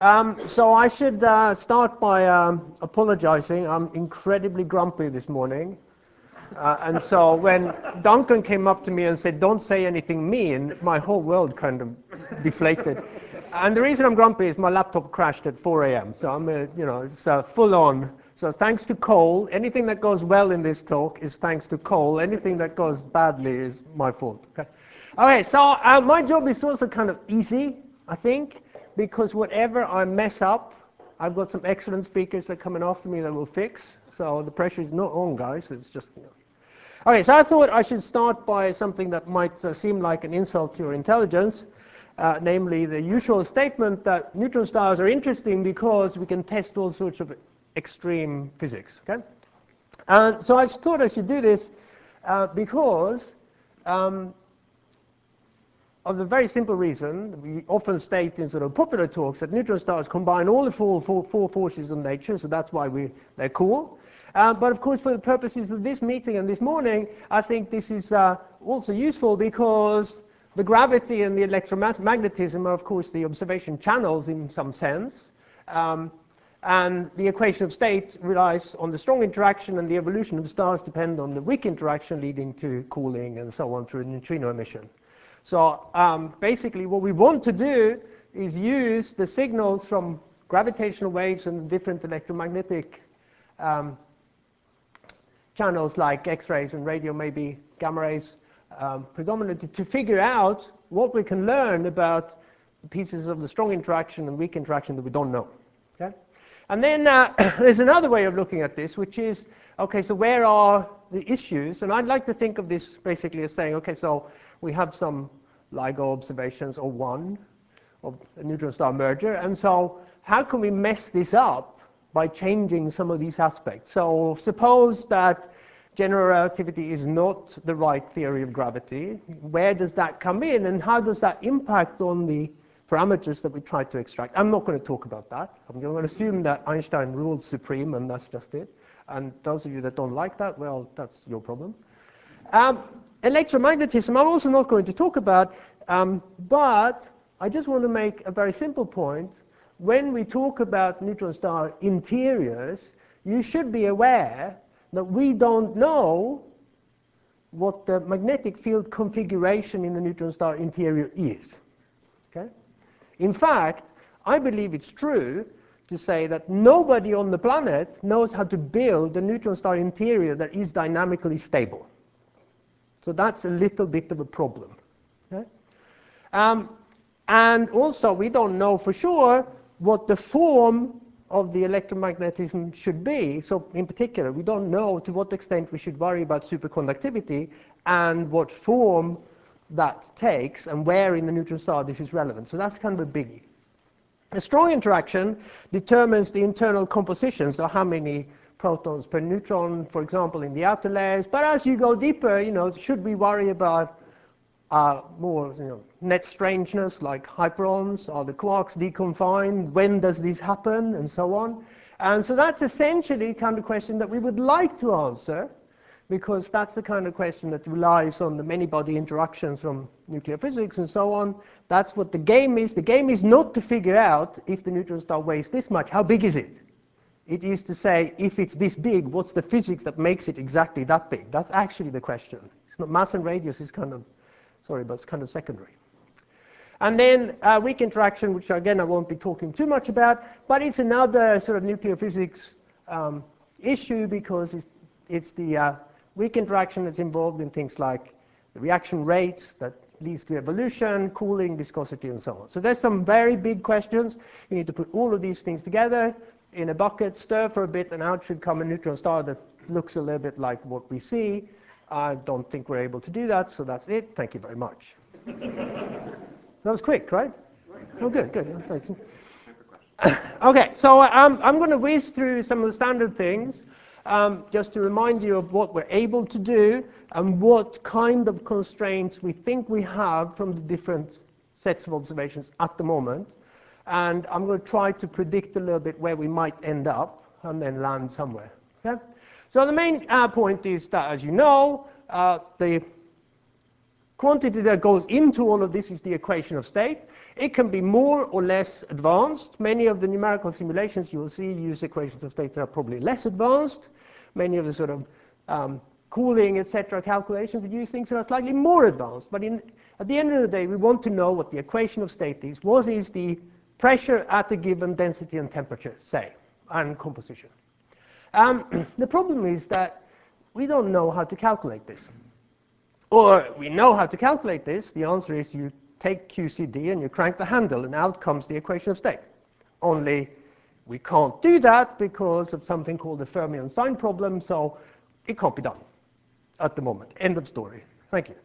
So I should start by apologizing. I'm incredibly grumpy this morning. And so when Duncan came up to me and said, "Don't say anything mean," my whole world kind of deflated. And the reason I'm grumpy is my laptop crashed at 4 a.m. So I'm, it's full on. So thanks to Cole. Anything that goes well in this talk is thanks to Cole. Anything that goes badly is my fault. Okay, so my job is also kind of easy, I think, because whatever I mess up, I've got some excellent speakers that are coming after me that will fix. So the pressure is not on, guys. It's just, Okay, so I thought I should start by something that might seem like an insult to your intelligence, namely the usual statement that neutron stars are interesting because we can test all sorts of extreme physics. Okay? And so I thought I should do this because of the very simple reason we often state in sort of popular talks that neutron stars combine all the four forces of nature, so that's why they're cool. But of course, for the purposes of this meeting and this morning, I think this is also useful because the gravity and the electromagnetism are, of course, the observation channels in some sense. And the equation of state relies on the strong interaction, and the evolution of stars depend on the weak interaction leading to cooling and so on through neutrino emission. So basically what we want to do is use the signals from gravitational waves and different electromagnetic channels like X-rays and radio, maybe gamma rays, predominantly, to figure out what we can learn about the pieces of the strong interaction and weak interaction that we don't know. Okay? And then there's another way of looking at this, which is, okay, so where are the issues? And I'd like to think of this basically as saying, okay, so we have some LIGO observations, or one, of a neutron star merger, and so how can we mess this up by changing some of these aspects? So suppose that general relativity is not the right theory of gravity. Where does that come in, and how does that impact on the parameters that we try to extract? I'm not going to talk about that. I'm going to assume that Einstein rules supreme, and that's just it. And those of you that don't like that, well, that's your problem. Electromagnetism I'm also not going to talk about, but I just want to make a very simple point. When we talk about neutron star interiors, you should be aware that we don't know what the magnetic field configuration in the neutron star interior is. Okay? In fact, I believe it's true to say that nobody on the planet knows how to build a neutron star interior that is dynamically stable. So that's a little bit of a problem. Okay? And also, we don't know for sure what the form of the electromagnetism should be. So in particular, we don't know to what extent we should worry about superconductivity and what form that takes and where in the neutron star this is relevant. So that's kind of a biggie. A strong interaction determines the internal composition, so how many protons per neutron, for example, in the outer layers. But as you go deeper, should we worry about more net strangeness, like hyperons? Are the quarks deconfined? When does this happen? And so on. And so that's essentially the kind of question that we would like to answer, because that's the kind of question that relies on the many-body interactions from nuclear physics and so on. That's what the game is. The game is not to figure out if the neutron star weighs this much, how big is it? It is to say, if it's this big, what's the physics that makes it exactly that big? That's actually the question. It's not mass and radius is kind of, sorry, but it's kind of secondary. And then weak interaction, which again I won't be talking too much about, but it's another sort of nuclear physics issue, because it's the weak interaction that's involved in things like the reaction rates that leads to evolution, cooling, viscosity, and so on. So there's some very big questions. You need to put all of these things together in a bucket, stir for a bit, and out should come a neutron star that looks a little bit like what we see. I don't think we're able to do that, so that's it. Thank you very much. That was quick, right? Oh, good, good. Thanks. Okay, so I'm going to whiz through some of the standard things, just to remind you of what we're able to do and what kind of constraints we think we have from the different sets of observations at the moment. And I'm going to try to predict a little bit where we might end up and then land somewhere. Okay? So the main point is that, as you know, the quantity that goes into all of this is the equation of state. It can be more or less advanced. Many of the numerical simulations you will see use equations of state that are probably less advanced. Many of the sort of cooling, etc. calculations would use things that are slightly more advanced. But at the end of the day, we want to know what the equation of state is. What is the pressure at a given density and temperature, say, and composition? The problem is that we don't know how to calculate this. Or we know how to calculate this. The answer is you take QCD and you crank the handle, and out comes the equation of state. Only we can't do that because of something called the Fermi-Einstein problem, so it can't be done at the moment. End of story. Thank you.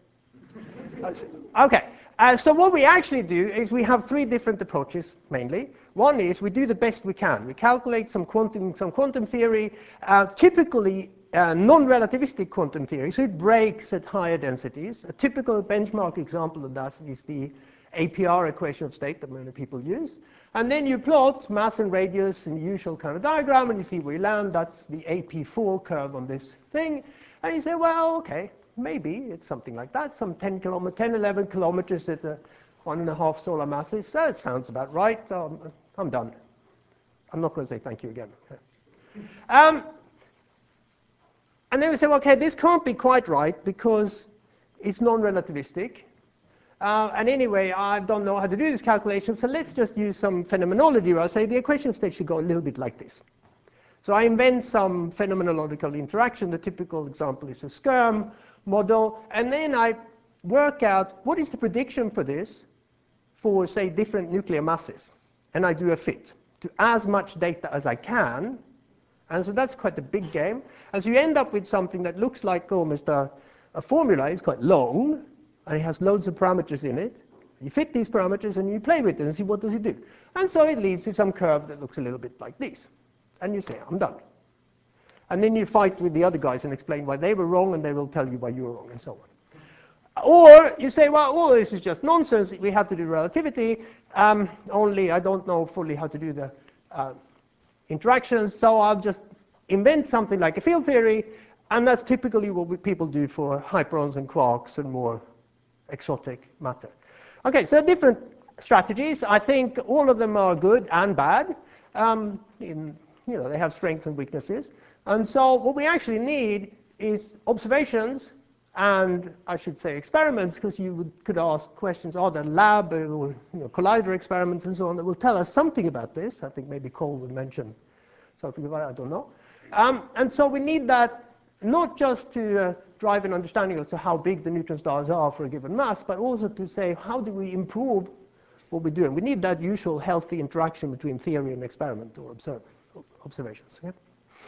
Okay. So what we actually do is we have three different approaches, mainly. One is we do the best we can. We calculate some quantum theory, typically non-relativistic quantum theory, so it breaks at higher densities. A typical benchmark example of that is the APR equation of state that many people use. And then you plot mass and radius in the usual kind of diagram, and you see where you land. That's the AP4 curve on this thing. And you say, well, okay, maybe it's something like that, some 10, 11 kilometers at 1.5 solar masses. That sounds about right. I'm done. I'm not going to say thank you again. Okay. And then we say, well, okay, this can't be quite right because it's non-relativistic. And anyway, I don't know how to do this calculation, so let's just use some phenomenology where I say the equation of state should go a little bit like this. So I invent some phenomenological interaction. The typical example is a Skyrm model, and then I work out what is the prediction for this for, say, different nuclear masses. And I do a fit to as much data as I can. And so that's quite a big game. And so you end up with something that looks like almost a formula. It's quite long, and it has loads of parameters in it. You fit these parameters, and you play with it and see what does it do. And so it leads to some curve that looks a little bit like this. And you say, I'm done. And then you fight with the other guys and explain why they were wrong, and they will tell you why you were wrong, and so on. Or you say, well, all this is just nonsense. We have to do relativity. Only I don't know fully how to do the interactions, so I'll just invent something like a field theory, and that's typically what people do for hyperons and quarks and more exotic matter. Okay, so different strategies. I think all of them are good and bad. They have strengths and weaknesses. And so what we actually need is observations, and I should say experiments, because you could ask questions, are there lab or collider experiments and so on that will tell us something about this? I think maybe Cole would mention something about it, I don't know. And so we need that not just to drive an understanding of how big the neutron stars are for a given mass, but also to say, how do we improve what we're doing? We need that usual healthy interaction between theory and experiment or observations. Yeah?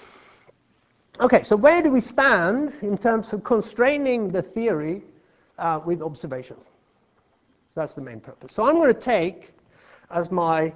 Okay, so where do we stand in terms of constraining the theory with observations? So that's the main purpose. So I'm going to take as my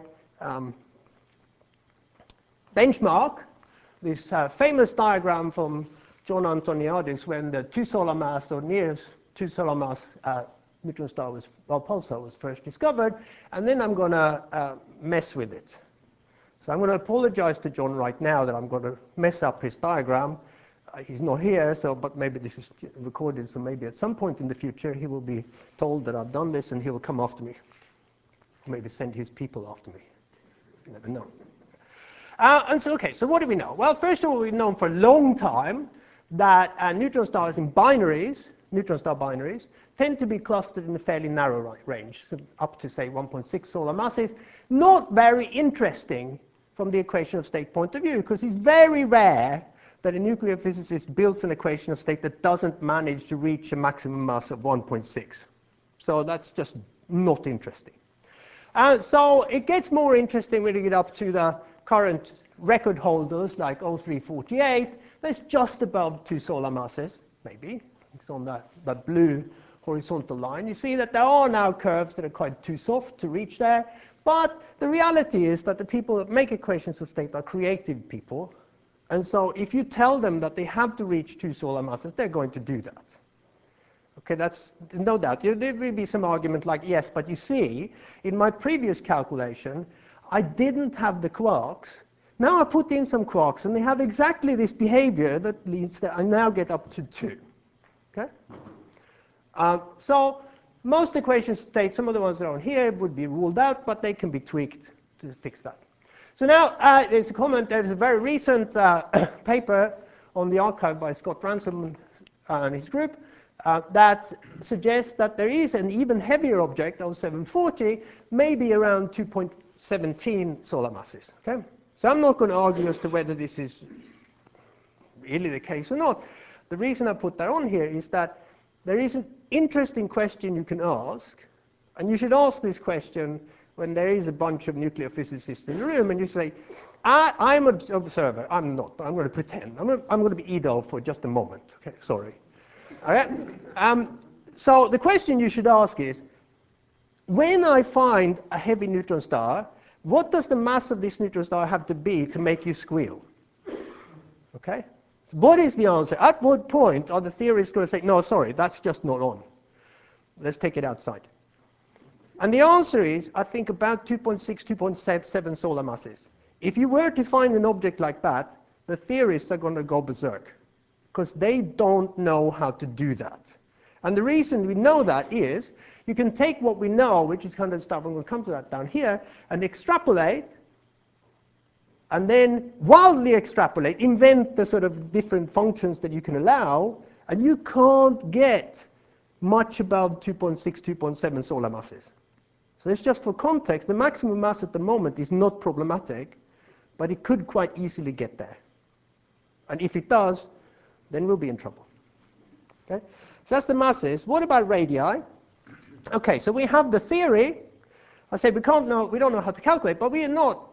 benchmark this famous diagram from John Antoniadis when the 2 solar mass or nearest 2 solar mass neutron star pulsar was first discovered, and then I'm going to mess with it. So I'm going to apologize to John right now that I'm going to mess up his diagram. He's not here, but maybe this is recorded, so maybe at some point in the future he will be told that I've done this and he will come after me. Maybe send his people after me. You never know. So what do we know? Well, first of all, we've known for a long time that neutron stars in binaries, neutron star binaries, tend to be clustered in a fairly narrow range, so up to, say, 1.6 solar masses. Not very interesting from the equation of state point of view, because it's very rare that a nuclear physicist builds an equation of state that doesn't manage to reach a maximum mass of 1.6. So that's just not interesting. So it gets more interesting when you get up to the current record holders, like O348. That's just above 2 solar masses, maybe. It's on that blue horizontal line. You see that there are now curves that are quite too soft to reach there. But the reality is that the people that make equations of state are creative people. And so if you tell them that they have to reach 2 solar masses, they're going to do that. Okay, that's no doubt. There will be some argument like, yes, but you see, in my previous calculation, I didn't have the quarks. Now I put in some quarks, and they have exactly this behavior that leads that I now get up to 2. Okay? So most equations state some of the ones that are on here would be ruled out, but they can be tweaked to fix that. So now there's a comment. There's a very recent paper on the archive by Scott Ransom and his group that suggests that there is an even heavier object, 0740, maybe around 2.17 solar masses. Okay? So I'm not going to argue as to whether this is really the case or not. The reason I put that on here is that there is an interesting question you can ask, and you should ask this question when there is a bunch of nuclear physicists in the room, and you say, I'm an observer. I'm not, but I'm going to pretend. I'm going to be Ido for just a moment. Okay, sorry. All right? So the question you should ask is, when I find a heavy neutron star, what does the mass of this neutron star have to be to make you squeal? Okay? So what is the answer? At what point are the theorists going to say, no, sorry, that's just not on. Let's take it outside. And the answer is, I think, about 2.6, 2.7 solar masses. If you were to find an object like that, the theorists are going to go berserk, because they don't know how to do that. And the reason we know that is, you can take what we know, which is kind of stuff, I'm going to come to that down here, and extrapolate, and then wildly extrapolate, invent the sort of different functions that you can allow, and you can't get much above 2.6, 2.7 solar masses. So it's just for context. The maximum mass at the moment is not problematic, but it could quite easily get there. And if it does, then we'll be in trouble. Okay? So that's the masses. What about radii? Okay, so we have the theory. I say we don't know how to calculate, but we are not,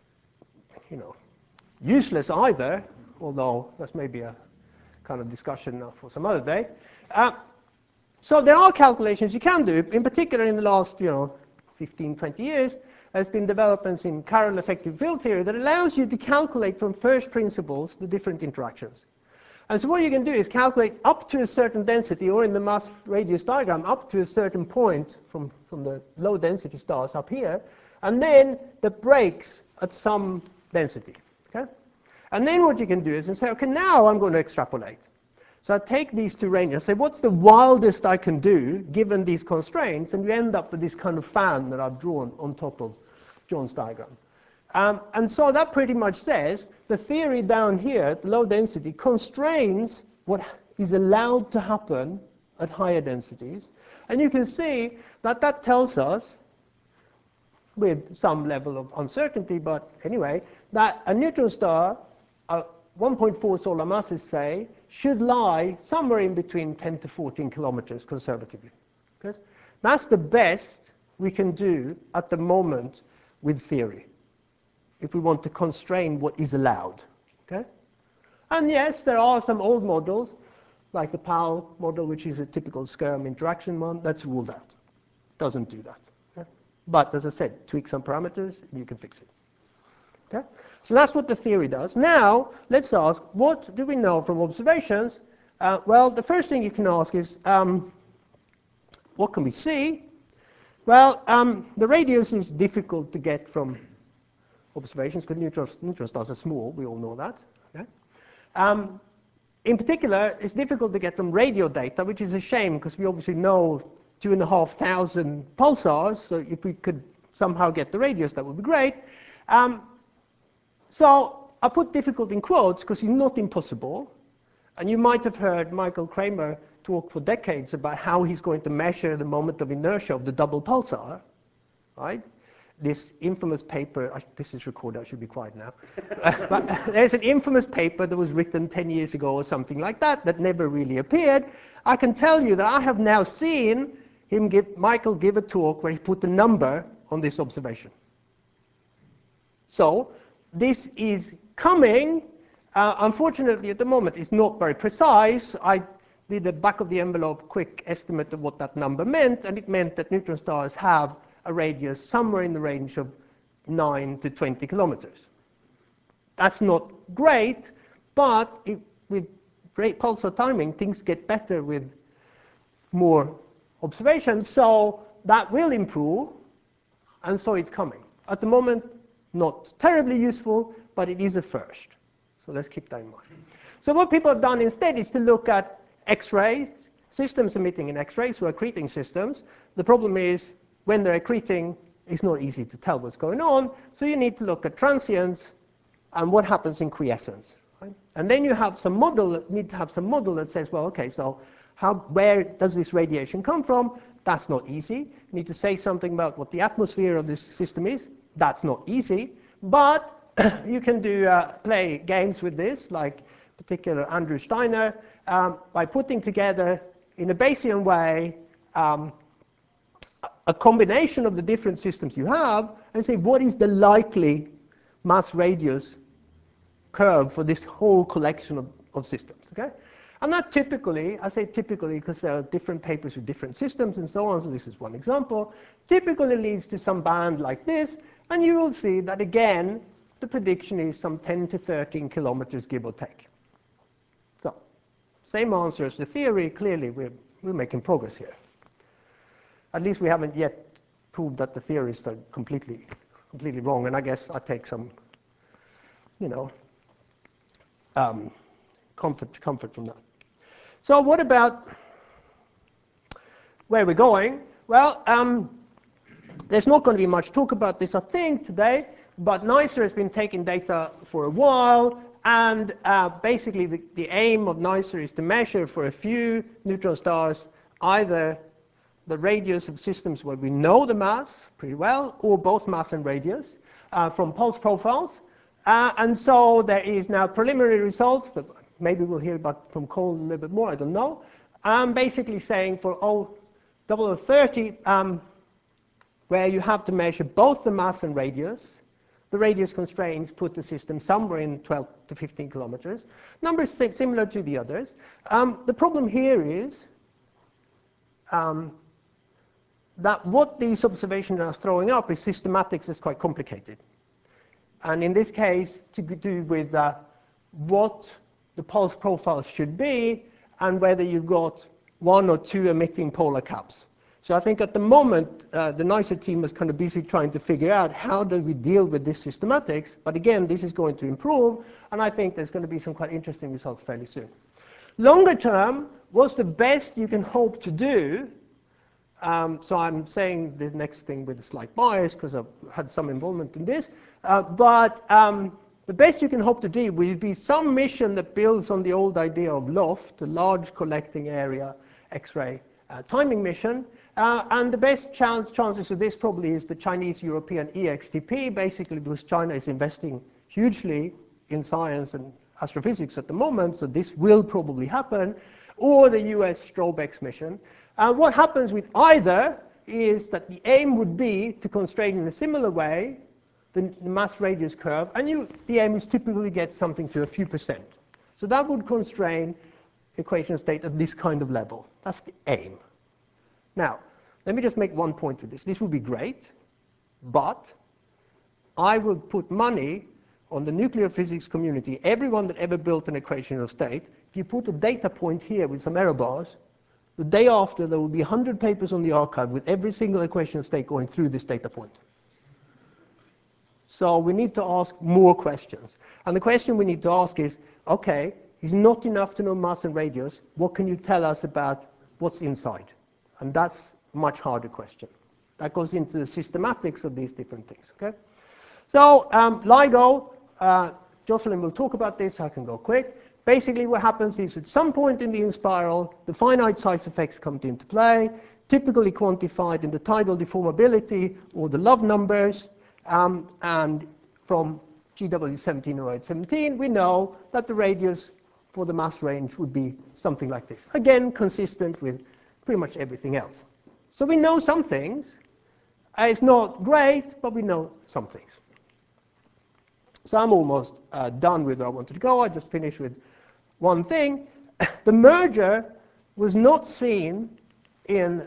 useless either, although that's maybe a kind of discussion for some other day. So there are calculations you can do. In particular, in the last 15, 20 years, there's been developments in chiral effective field theory that allows you to calculate from first principles the different interactions. And so what you can do is calculate up to a certain density, or in the mass radius diagram, up to a certain point from the low density stars up here, and then the breaks at some density. Okay? And then what you can do is say, okay, now I'm going to extrapolate. So I take these two ranges and say, what's the wildest I can do given these constraints? And you end up with this kind of fan that I've drawn on top of John's diagram. And so that pretty much says the theory down here at the low density constrains what is allowed to happen at higher densities. And you can see that that tells us, with some level of uncertainty, but anyway, that a neutron star, 1.4 solar masses, say, should lie somewhere in between 10 to 14 kilometers conservatively. Okay? That's the best we can do at the moment with theory, if we want to constrain what is allowed. Okay? And yes, there are some old models, like the Powell model, which is a typical SCIRM interaction one, that's ruled out. Doesn't do that. Okay? But as I said, tweak some parameters, and you can fix it. Okay? So that's what the theory does. Now, let's ask, what do we know from observations? Well, the first thing you can ask is, what can we see? Well, the radius is difficult to get from observations, because neutron stars are small, we all know that. Okay? In particular, it's difficult to get from radio data, which is a shame, because we obviously know 2,500 pulsars, so if we could somehow get the radius, that would be great. So I put difficult in quotes, because it's not impossible. And you might have heard Michael Kramer talk for decades about how he's going to measure the moment of inertia of the double pulsar, right? This infamous paper, this is recorded, I should be quiet now. But there's an infamous paper that was written 10 years ago or something like that, that never really appeared. I can tell you that I have now seen Michael give a talk where he put a number on this observation. So this is coming. Unfortunately, at the moment, it's not very precise. I did a back-of-the-envelope quick estimate of what that number meant, and it meant that neutron stars have a radius somewhere in the range of 9 to 20 kilometers. That's not great, but with great pulsar timing, things get better with more observations, so that will improve, and so it's coming. At the moment, not terribly useful, but it is a first. So let's keep that in mind. So what people have done instead is to look at X-rays, systems emitting in X-rays who are accreting systems. The problem is, when they're accreting, it's not easy to tell what's going on, so you need to look at transients and what happens in quiescence. Right? And then you have some model, need to have some model that says, well, okay, so where does this radiation come from? That's not easy. You need to say something about what the atmosphere of this system is. That's not easy. But you can play games with this, like particular Andrew Steiner, by putting together in a Bayesian way a combination of the different systems you have and say what is the likely mass radius curve for this whole collection of systems. Okay? And that typically, I say typically because there are different papers with different systems and so on, so this is one example, typically leads to some band like this, and you will see that again, the prediction is some 10 to 13 kilometers, give or take. So, same answer as the theory. Clearly, we're making progress here. At least we haven't yet proved that the theories are completely wrong, and I guess I take some, comfort from that. So what about where we're going? Well, there's not going to be much talk about this, I think, today, but NICER has been taking data for a while, and basically the aim of NICER is to measure for a few neutron stars either the radius of systems where we know the mass pretty well, or both mass and radius from pulse profiles. And so there is now preliminary results that maybe we'll hear about from Cole a little bit more, I don't know. I'm basically saying for 0030, where you have to measure both the mass and radius, the radius constraints put the system somewhere in 12 to 15 kilometers. Numbers similar to the others. The problem here is that what these observations are throwing up is systematics is quite complicated. And in this case, to do with what the pulse profiles should be and whether you've got one or two emitting polar caps. So I think at the moment, the NICER team is kind of busy trying to figure out how do we deal with this systematics. But again, this is going to improve, and I think there's going to be some quite interesting results fairly soon. Longer term, what's the best you can hope to do? So I'm saying the next thing with a slight bias because I've had some involvement in this. The best you can hope to do will be some mission that builds on the old idea of LOFT, the Large Collecting Area X-ray timing mission. And the best chances of this probably is the Chinese-European EXTP, basically because China is investing hugely in science and astrophysics at the moment, so this will probably happen, or the US STROBE-X mission. What happens with either is that the aim would be to constrain in a similar way the mass radius curve, and the aim is typically get something to a few percent. So that would constrain equation state at this kind of level. That's the aim. Now, let me just make one point with this. This would be great, but I will put money on the nuclear physics community, everyone that ever built an equation of state. If you put a data point here with some error bars, the day after there will be 100 papers on the archive with every single equation of state going through this data point. So we need to ask more questions. And the question we need to ask is, okay, it's not enough to know mass and radius. What can you tell us about what's inside? And that's a much harder question. That goes into the systematics of these different things. Okay? So LIGO, Jocelyn will talk about this. I can go quick. Basically what happens is at some point in the in-spiral, the finite size effects come into play, typically quantified in the tidal deformability or the Love numbers. And from GW170817, we know that the radius for the mass range would be something like this. Again, consistent with pretty much everything else. So we know some things. It's not great, but we know some things. So I'm almost done with where I wanted to go. I just finished with one thing. The merger was not seen in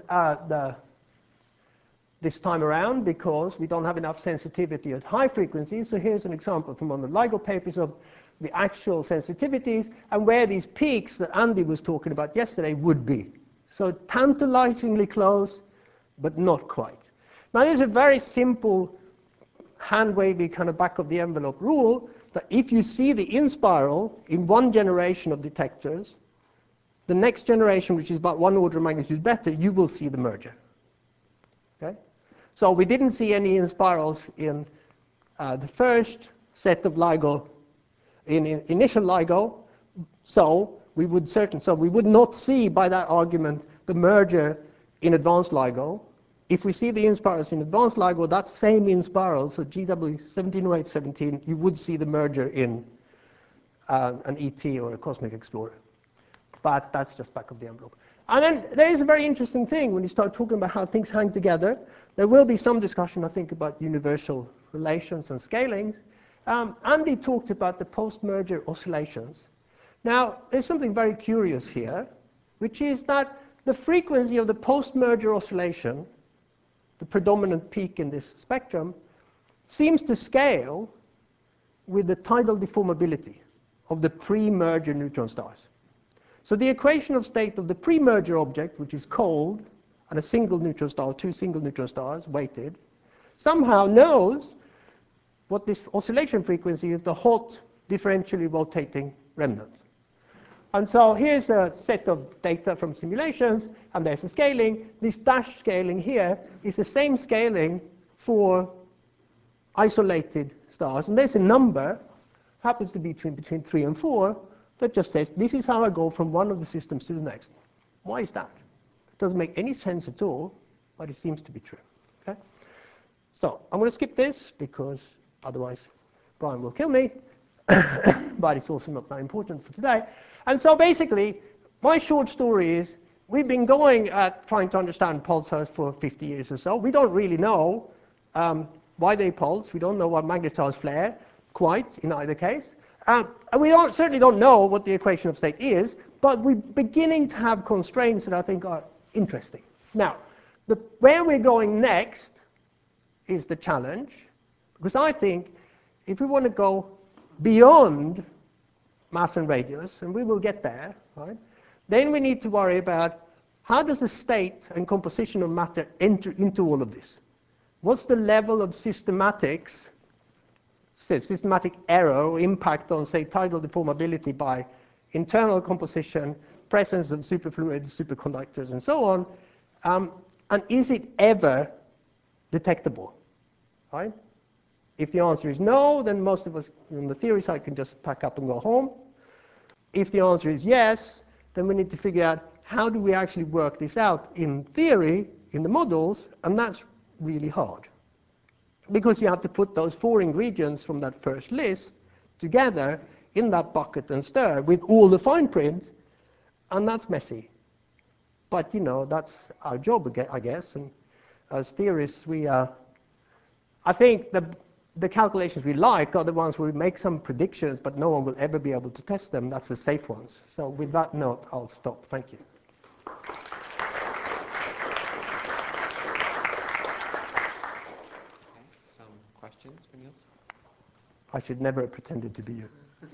this time around because we don't have enough sensitivity at high frequencies. So here's an example from one of the LIGO papers of the actual sensitivities and where these peaks that Andy was talking about yesterday would be. So tantalizingly close, but not quite. Now there's a very simple hand-wavy kind of back of the envelope rule that if you see the in-spiral in one generation of detectors, the next generation, which is about 1 order of magnitude better, you will see the merger. Okay? So we didn't see any spirals in the first set of LIGO, in initial LIGO, so we would not see by that argument the merger in advanced LIGO. If we see the inspirals in advanced LIGO, that same inspiral, so GW170817, you would see the merger in an ET or a cosmic explorer. But that's just back of the envelope. And then there is a very interesting thing when you start talking about how things hang together. There will be some discussion, I think, about universal relations and scalings. Andy talked about the post-merger oscillations. Now, there's something very curious here, which is that the frequency of the post-merger oscillation, the predominant peak in this spectrum, seems to scale with the tidal deformability of the pre-merger neutron stars. So the equation of state of the pre-merger object, which is cold, and a single neutron star, 2 single neutron stars, weighted, somehow knows what this oscillation frequency is, the hot, differentially rotating remnant. And so here's a set of data from simulations, and there's a scaling. This dashed scaling here is the same scaling for isolated stars. And there's a number, happens to be between 3 and 4, that just says, this is how I go from one of the systems to the next. Why is that? It doesn't make any sense at all, but it seems to be true. Okay? So I'm going to skip this, because otherwise Brian will kill me. But it's also not that important for today. And so basically, my short story is, we've been going at trying to understand pulsars for 50 years or so. We don't really know why they pulse. We don't know why magnetars flare, quite, in either case. And we certainly don't know what the equation of state is, but we're beginning to have constraints that I think are interesting. Now, where we're going next is the challenge, because I think if we want to go beyond mass and radius, and we will get there, right? Then we need to worry about how does the state and composition of matter enter into all of this? What's the level of systematic error or impact on, say, tidal deformability by internal composition, presence of superfluids, superconductors, and so on? And is it ever detectable, right? If the answer is no, then most of us on the theory side can just pack up and go home. If the answer is yes, then we need to figure out how do we actually work this out in theory, in the models, and that's really hard. Because you have to put those 4 ingredients from that first list together in that bucket and stir with all the fine print, and that's messy. But, you know, that's our job, I guess, and as theorists, I think the calculations we like are the ones where we make some predictions, but no one will ever be able to test them. That's the safe ones. So with that note, I'll stop. Thank you. Okay, some questions for Niels? I should never have pretended to be you.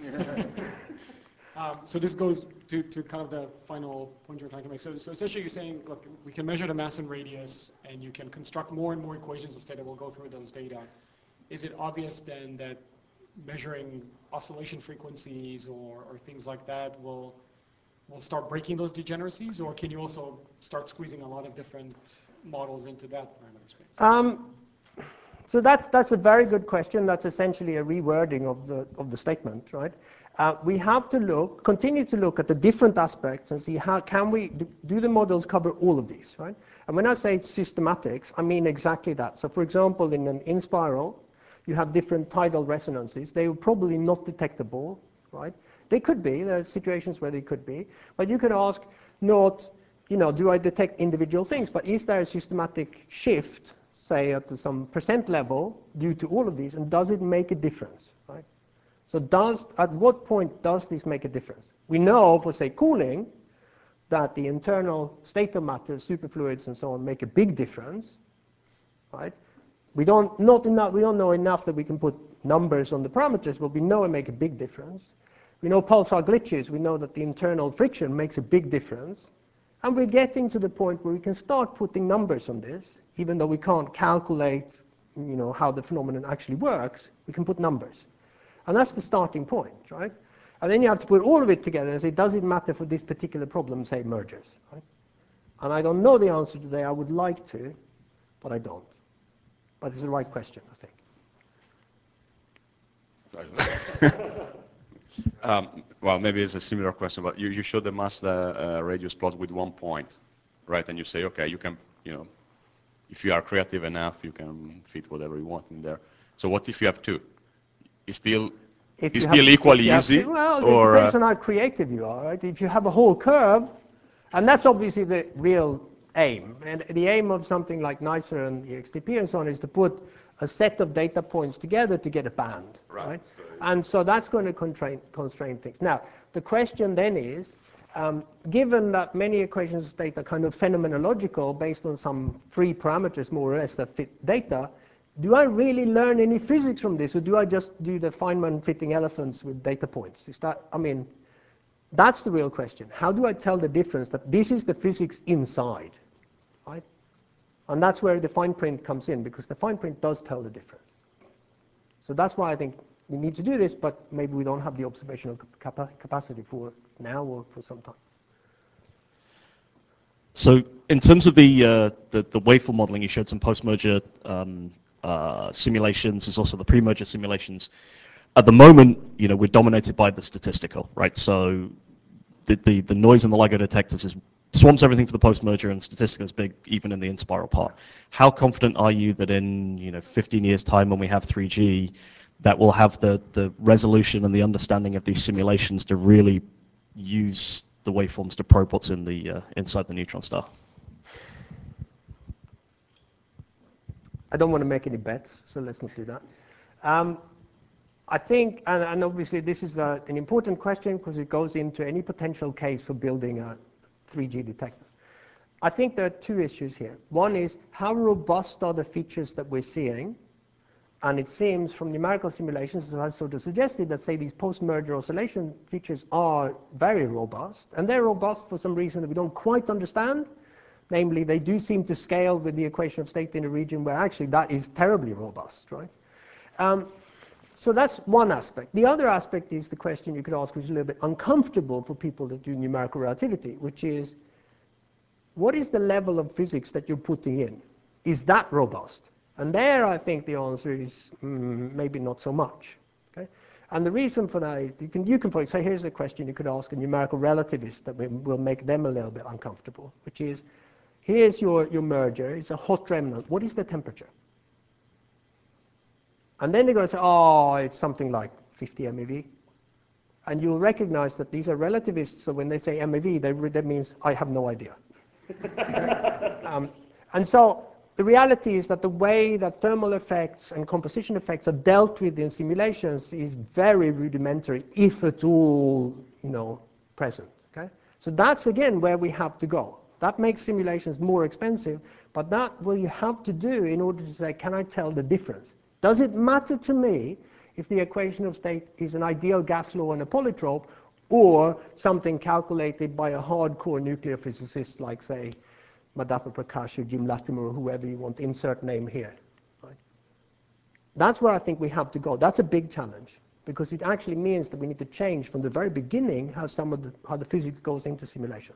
So this goes to kind of the final point you're trying to make. So essentially you're saying, look, we can measure the mass and radius, and you can construct more and more equations of state that will go through those data. Is it obvious then that measuring oscillation frequencies or things like that will start breaking those degeneracies, or can you also start squeezing a lot of different models into that parameter space? So that's a very good question. That's essentially a rewording of the statement, right? We have to continue to look at the different aspects and see how can we do the models cover all of these, right? And when I say systematics, I mean exactly that. So for example, in an in-spiral, you have different tidal resonances. They are probably not detectable, right? They could be. There are situations where they could be. But you can ask not, you know, do I detect individual things? But is there a systematic shift, say at some percent level, due to all of these? And does it make a difference, right? So at what point does this make a difference? We know for, say, cooling, that the internal state of matter, superfluids and so on, make a big difference, right? We don't know enough that we can put numbers on the parameters, but we know it makes a big difference. We know pulsar glitches. We know that the internal friction makes a big difference. And we're getting to the point where we can start putting numbers on this, even though we can't calculate, you know, how the phenomenon actually works. We can put numbers. And that's the starting point, right? And then you have to put all of it together and say, does it matter for this particular problem, say mergers? Right? And I don't know the answer today. I would like to, but I don't. But it's the right question, I think. Well, maybe it's a similar question, but you showed the mass radius plot with 1 point, right? And you say, okay, you can, if you are creative enough, you can fit whatever you want in there. So what if you have 2? It's still equally easy? Well, it depends on how creative you are, right? If you have a whole curve, and that's obviously the real aim. And the aim of something like NICER and the XTP and so on is to put a set of data points together to get a band, right? And so that's going to constrain things. Now, the question then is, given that many equations of state are kind of phenomenological based on some free parameters more or less that fit data, do I really learn any physics from this, or do I just do the Feynman fitting elephants with data points? Is that, I mean, that's the real question. How do I tell the difference that this is the physics inside, right? And that's where the fine print comes in, because the fine print does tell the difference. So that's why I think we need to do this, but maybe we don't have the observational capacity for now or for some time. So in terms of the waveform modeling, you showed some post-merger simulations. There's also the pre-merger simulations. At the moment, we're dominated by the statistical, right? So the noise in the LIGO detectors swamps everything for the post-merger, and statistical is big even in the inspiral part. How confident are you that in 15 years' time, when we have 3G, that we'll have the resolution and the understanding of these simulations to really use the waveforms to probe what's in the inside the neutron star? I don't want to make any bets, so let's not do that. I think, and obviously this is an important question because it goes into any potential case for building a 3G detector. I think there are 2 issues here. One is, how robust are the features that we're seeing? And it seems from numerical simulations, as I sort of suggested, that say these post-merger oscillation features are very robust. And they're robust for some reason that we don't quite understand. Namely, they do seem to scale with the equation of state in a region where actually that is terribly robust, right? So that's one aspect. The other aspect is the question you could ask, which is a little bit uncomfortable for people that do numerical relativity, which is, what is the level of physics that you're putting in? Is that robust? And there I think the answer is maybe not so much. Okay? And the reason for that is, you can for example, so here's a question you could ask a numerical relativist that will make them a little bit uncomfortable, which is, here's your merger, it's a hot remnant, what is the temperature? And then they're going to say, oh, it's something like 50 MeV. And you'll recognize that these are relativists, so when they say MeV, that means I have no idea. Okay? And so the reality is that the way that thermal effects and composition effects are dealt with in simulations is very rudimentary, if at all, present. Okay? So that's, again, where we have to go. That makes simulations more expensive, but that's what you have to do in order to say, can I tell the difference? Does it matter to me if the equation of state is an ideal gas law and a polytrope, or something calculated by a hardcore nuclear physicist like, say, Madhapa Prakash or Jim Latimer or whoever you want, insert name here? Right? That's where I think we have to go. That's a big challenge, because it actually means that we need to change from the very beginning how the physics goes into simulations.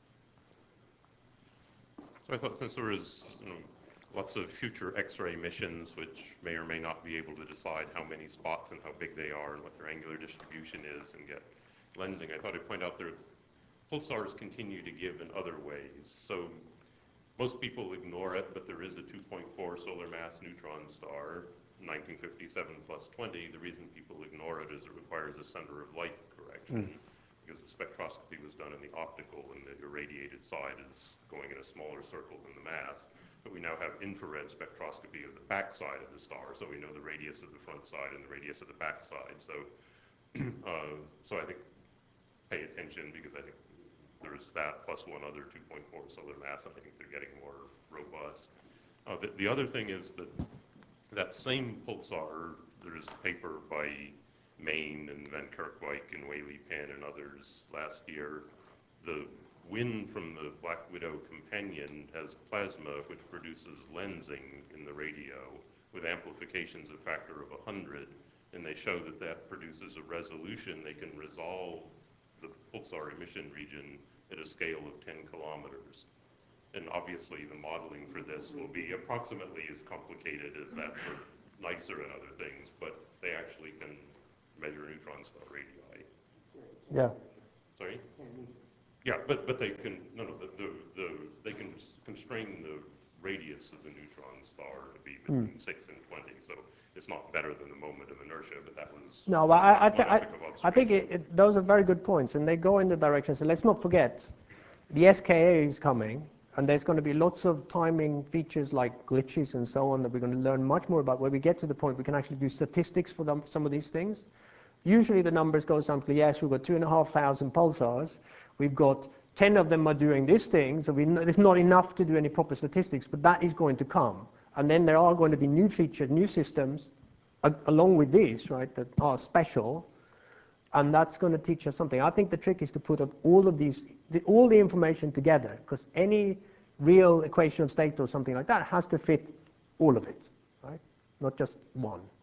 So I thought, since there is lots of future X-ray missions which may or may not be able to decide how many spots and how big they are and what their angular distribution is and get lensing, I thought I'd point out that pulsars continue to give in other ways. So most people ignore it, but there is a 2.4 solar mass neutron star, 1957 plus 20. The reason people ignore it is it requires a center of light correction. Because the spectroscopy was done in the optical, and the irradiated side is going in a smaller circle than the mass. But we now have infrared spectroscopy of the back side of the star, so we know the radius of the front side and the radius of the back side. So, so I think pay attention, because I think there's that plus one other 2.4 solar mass, and I think they're getting more robust. The other thing is that same pulsar, there's a paper by Main and Van Kerkwijk and Whaley Penn and others last year. The wind from the Black Widow companion has plasma which produces lensing in the radio with amplifications of factor of 100, and they show that that produces a resolution. They can resolve the pulsar emission region at a scale of 10 kilometers. And obviously the modeling for this will be approximately as complicated as that for NICER and other things, but they actually can measure neutron star radii. Yeah. Sorry? Yeah, but they can, they can constrain the radius of the neutron star to be between 6 and 20, so it's not better than the moment of inertia, but that was No, one but epoch of I think observation. those are very good points, and they go in the direction. So let's not forget, the SKA is coming, and there's going to be lots of timing features like glitches and so on that we're going to learn much more about, where we get to the point we can actually do statistics for them, some of these things. Usually the numbers go something, yes, we've got 2,500 pulsars, we've got 10 of them are doing this thing, so there's not enough to do any proper statistics, but that is going to come. And then there are going to be new features, new systems, along with these, right, that are special, and that's going to teach us something. I think the trick is to put all of these, all the information together, because any real equation of state or something like that has to fit all of it, right? Not just one.